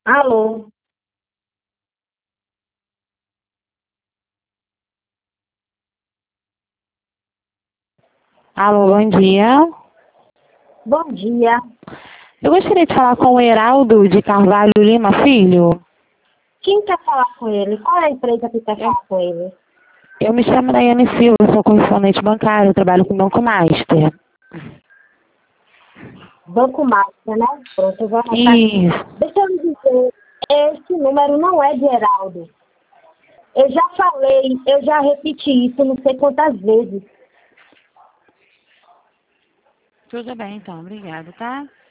Alô? Alô, bom dia. Bom dia. Eu gostaria de falar com o Heraldo de Carvalho Lima Filho. Quem quer falar com ele? Qual é a empresa que quer falar com ele? Eu me chamo Daiane Silva, sou correspondente bancário, trabalho com o Banco Master. Banco Master, né? Pronto, eu vou anotar aqui. Isso. Deixa eu lhe dizer, esse número não é de Heraldo. Eu já falei, eu já repeti isso não sei quantas vezes. Tudo bem, então. Obrigada, tá?